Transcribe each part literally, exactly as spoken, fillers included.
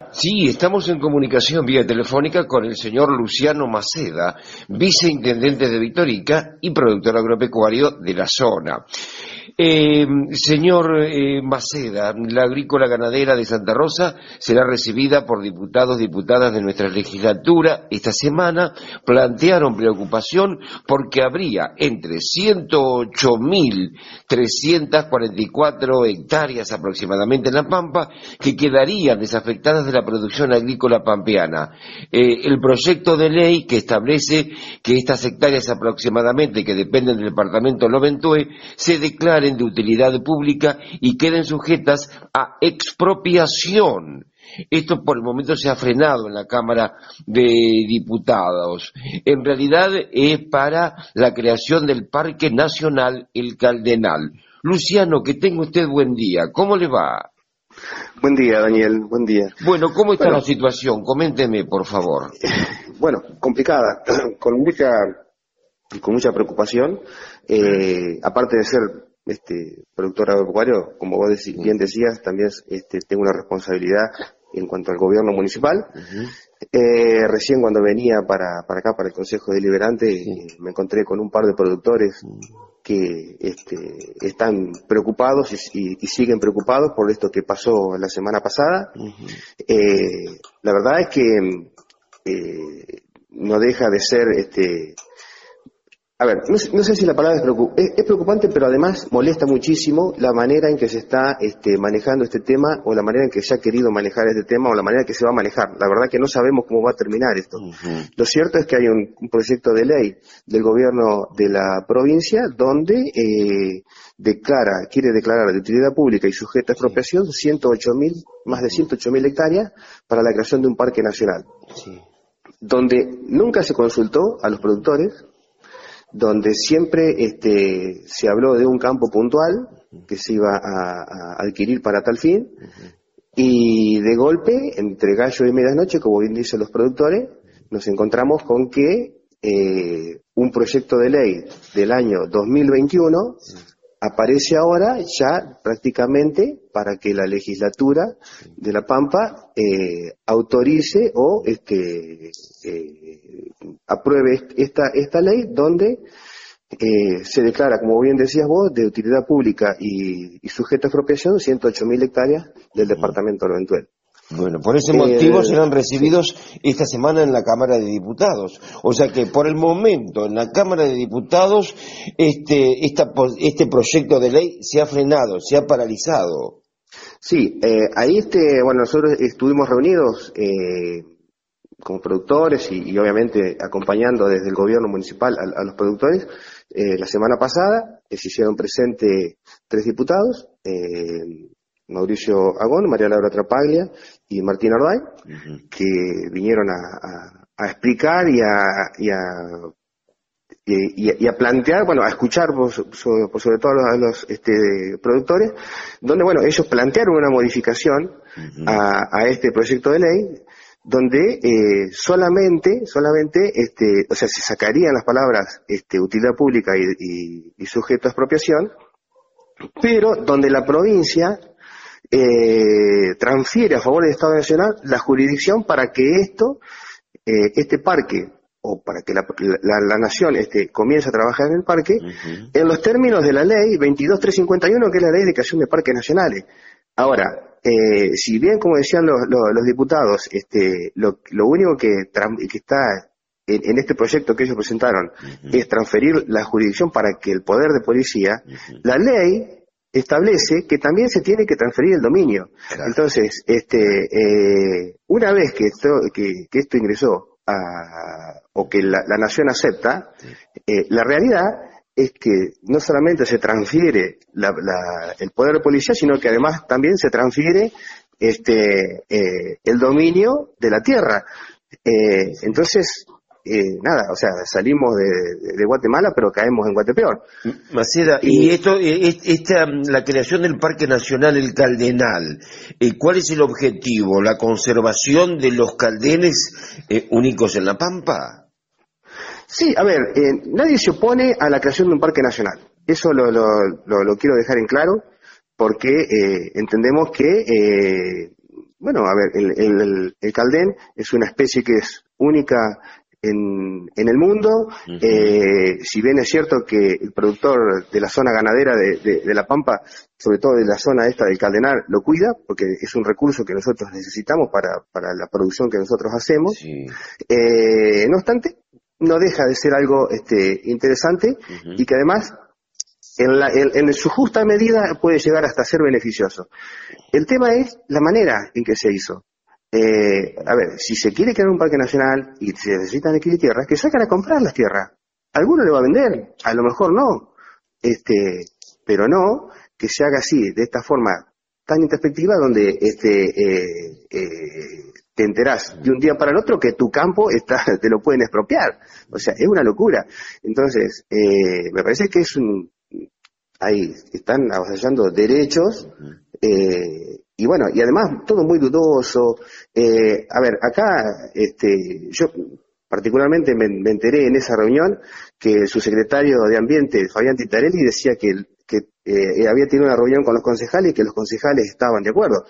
Sí, estamos en comunicación vía telefónica con el señor Luciano Maceda, viceintendente de Vitorica y productor agropecuario de la zona. Eh, señor eh, Maceda, la agrícola ganadera de Santa Rosa será recibida por diputados y diputadas de nuestra legislatura. Esta semana plantearon preocupación porque habría entre ciento ocho mil trescientas cuarenta y cuatro hectáreas aproximadamente en La Pampa que quedarían desafectadas de la producción agrícola pampeana. Eh, el proyecto de ley que establece que estas hectáreas aproximadamente que dependen del departamento Loventue se declaren de utilidad pública y queden sujetas a expropiación. Esto por el momento se ha frenado en la Cámara de Diputados. En realidad es para la creación del Parque Nacional El Caldenal. Luciano, que tenga usted buen día. ¿Cómo le va? Buen día, Daniel, buen día. Bueno, ¿cómo está bueno, la situación? Coménteme, por favor. Bueno, complicada, con mucha con mucha preocupación. Eh, aparte de ser este productor agropecuario, como vos dec bien decías, también este, tengo una responsabilidad en cuanto al gobierno municipal. Uh-huh. eh, recién cuando venía para, para acá, para el Consejo Deliberante, uh-huh. eh, me encontré con un par de productores uh-huh. que este, están preocupados y, y, y siguen preocupados por esto que pasó la semana pasada. Uh-huh. eh, la verdad es que eh, no deja de ser... este A ver, no sé, no sé si la palabra es, preocup es, es preocupante, pero además molesta muchísimo la manera en que se está este, manejando este tema, o la manera en que se ha querido manejar este tema, o la manera en que se va a manejar. La verdad que no sabemos cómo va a terminar esto. Uh-huh. Lo cierto es que hay un, un proyecto de ley del gobierno de la provincia donde eh, declara, quiere declarar de utilidad pública y sujeta a expropiación ciento ocho mil, más de ciento ocho mil hectáreas para la creación de un parque nacional. Sí. Donde nunca se consultó a los productores, donde siempre este, se habló de un campo puntual que se iba a, a adquirir para tal fin, uh-huh. y de golpe, entre gallo y medianoche, como bien dicen los productores, nos encontramos con que eh, un proyecto de ley del año dos mil veintiuno uh-huh. aparece ahora ya prácticamente para que la legislatura de La Pampa eh, autorice o este eh, apruebe esta esta ley donde eh, se declara, como bien decías vos, de utilidad pública y, y sujeta a expropiación ciento ocho mil hectáreas del departamento de Loventue. Bueno, por ese motivo eh, serán recibidos sí. esta semana en la Cámara de Diputados. O sea que por el momento en la Cámara de Diputados este, esta, este proyecto de ley se ha frenado, se ha paralizado. Sí, eh, ahí este, bueno, nosotros estuvimos reunidos eh, como productores y, y obviamente acompañando desde el gobierno municipal a, a los productores. Eh, la semana pasada eh, se hicieron presentes tres diputados, eh, Mauricio Agón, María Laura Trapaglia y Martín Arday, uh-huh. que vinieron a, a, a explicar y a, y, a, y, y a plantear, bueno, a escuchar por, sobre, por sobre todo a los, los este, productores, donde, bueno, ellos plantearon una modificación uh-huh. a, a este proyecto de ley, donde eh, solamente, solamente, este, o sea, se sacarían las palabras este, utilidad pública y, y, y sujeto a expropiación, pero donde la provincia Eh, transfiere a favor del Estado Nacional la jurisdicción para que esto, eh, este parque, o para que la, la, la nación este, comience a trabajar en el parque, uh-huh. en los términos de la ley veintidós mil trescientos cincuenta y uno, que es la ley de creación de parques nacionales. Ahora, eh, si bien, como decían los, los, los diputados, este, lo, lo único que, que está en, en este proyecto que ellos presentaron uh-huh. es transferir la jurisdicción para que el poder de policía, uh-huh. la ley establece que también se tiene que transferir el dominio. Claro. Entonces, este, eh, una vez que esto, que, que esto ingresó a, o que la, la nación acepta, sí. eh, la realidad es que no solamente se transfiere la, la, el poder de policía, sino que además también se transfiere este, eh, el dominio de la tierra. Eh, entonces, Eh, nada, o sea, salimos de, de Guatemala, pero caemos en Guatepeor. Maceda, y, y esto, esta, la creación del Parque Nacional El Caldenal, eh, ¿cuál es el objetivo? ¿La conservación de los caldenes eh, únicos en La Pampa? Sí, a ver, eh, nadie se opone a la creación de un parque nacional. Eso lo, lo, lo, lo quiero dejar en claro, porque eh, entendemos que eh, bueno, a ver, el, el, el caldén es una especie que es única en, en el mundo. Uh-huh. eh, si bien es cierto que el productor de la zona ganadera de, de, de La Pampa, sobre todo de la zona esta del Caldenar, lo cuida, porque es un recurso que nosotros necesitamos para, para la producción que nosotros hacemos. Sí. Eh, no obstante, no deja de ser algo este, interesante, uh-huh. y que además en, la, en, en su justa medida puede llegar hasta ser beneficioso. El tema es la manera en que se hizo. Eh, a ver, si se quiere crear un parque nacional y se necesitan adquirir tierras, que salgan a comprar las tierras. Alguno le va a vender, a lo mejor no, este, pero no que se haga así, de esta forma tan introspectiva, donde este, eh, eh, te enterás de un día para el otro que tu campo está, te lo pueden expropiar. O sea, es una locura. Entonces, eh, me parece que es un, ahí están avasallando derechos. Eh, y bueno, y además todo muy dudoso. Eh, a ver, acá, este, yo particularmente me, me enteré en esa reunión que su secretario de Ambiente, Fabián Titarelli, decía que, que eh, había tenido una reunión con los concejales y que los concejales estaban de acuerdo.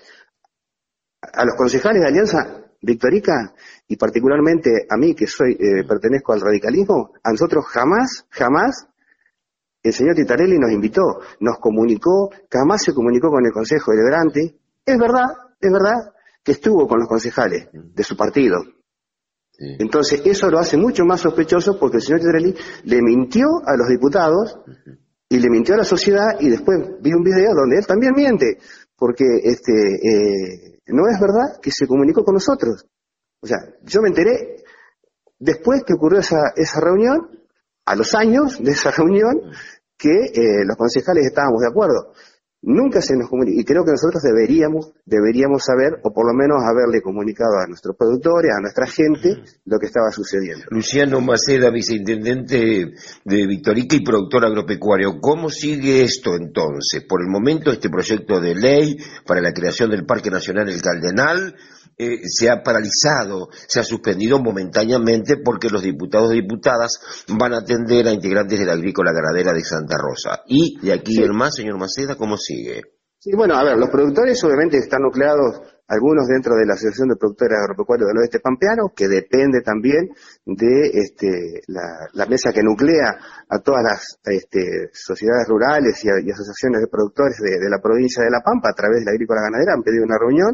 A los concejales de Alianza Victorica, y particularmente a mí que soy eh, pertenezco al radicalismo, a nosotros jamás, jamás el señor Titarelli nos invitó, nos comunicó, jamás se comunicó con el Consejo Deliberante. Es verdad, es verdad que estuvo con los concejales de su partido. Sí. Entonces eso lo hace mucho más sospechoso, porque el señor Titarelli le mintió a los diputados y le mintió a la sociedad, y después vi un video donde él también miente, porque este eh, no es verdad que se comunicó con nosotros. O sea, yo me enteré después que ocurrió esa, esa reunión, a los años de esa reunión, que eh, los concejales estábamos de acuerdo. Nunca se nos comunicó, y creo que nosotros deberíamos, deberíamos saber, o por lo menos haberle comunicado a nuestros productores, a nuestra gente, lo que estaba sucediendo. Luciano Maceda, viceintendente de Victorica y productor agropecuario, ¿cómo sigue esto entonces? Por el momento este proyecto de ley para la creación del Parque Nacional El Caldenal eh, se ha paralizado, se ha suspendido momentáneamente porque los diputados y diputadas van a atender a integrantes de la agrícola ganadera de Santa Rosa. Y de aquí sí. en más, señor Maceda, ¿cómo sigue? Sí, bueno, a ver, los productores obviamente están nucleados, algunos dentro de la Asociación de Productores Agropecuarios del Oeste Pampeano, que depende también de este, la, la mesa que nuclea a todas las este, sociedades rurales y, y asociaciones de productores de, de la provincia de La Pampa a través de la agrícola ganadera. Han pedido una reunión.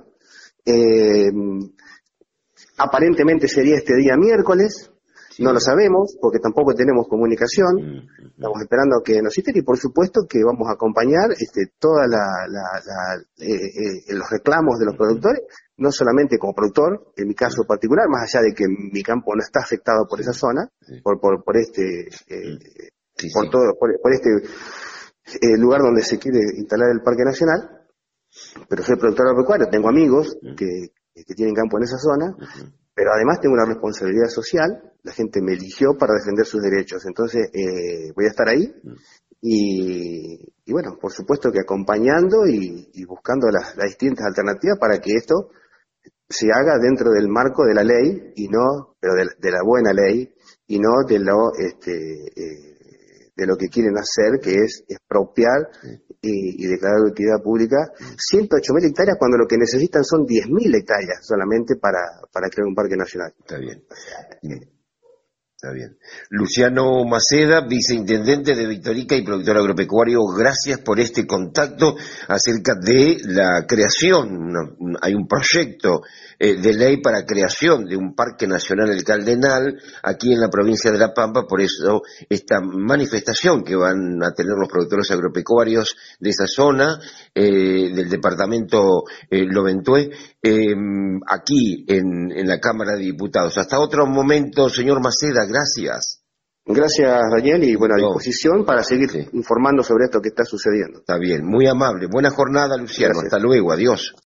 Eh, aparentemente sería este día miércoles. Sí. No lo sabemos, porque tampoco tenemos comunicación. Estamos esperando que nos citen, y por supuesto que vamos a acompañar este, toda la, la, la eh, eh, los reclamos de los productores, no solamente como productor, en mi caso particular, más allá de que mi campo no está afectado por esa zona, por, por, por este, eh, sí, por sí. todo, por, por este eh, lugar donde se quiere instalar el Parque Nacional, pero soy productor agropecuario, tengo amigos que, que tienen campo en esa zona. Uh-huh. Pero además tengo una responsabilidad social, la gente me eligió para defender sus derechos, entonces eh, voy a estar ahí y, y bueno, por supuesto que acompañando y, y buscando las, las distintas alternativas para que esto se haga dentro del marco de la ley, y no, pero de, de la buena ley, y no de lo este eh, de lo que quieren hacer, que es expropiar y, y declarar de utilidad pública ciento ocho mil hectáreas, cuando lo que necesitan son diez mil hectáreas solamente para, para crear un parque nacional. Está bien. Está bien. Luciano Maceda, viceintendente de Victorica y productor agropecuario, gracias por este contacto acerca de la creación. Hay un proyecto eh, de ley para creación de un Parque Nacional El Caldenal aquí en la provincia de La Pampa, por eso esta manifestación que van a tener los productores agropecuarios de esa zona, eh, del departamento eh, Loventué, eh, aquí en, en la Cámara de Diputados. Hasta otro momento, señor Maceda, gracias. Gracias, Daniel, y bueno, a disposición para seguir sí. informando sobre esto que está sucediendo. Está bien, muy amable. Buena jornada, Luciano. Gracias. Hasta luego, adiós.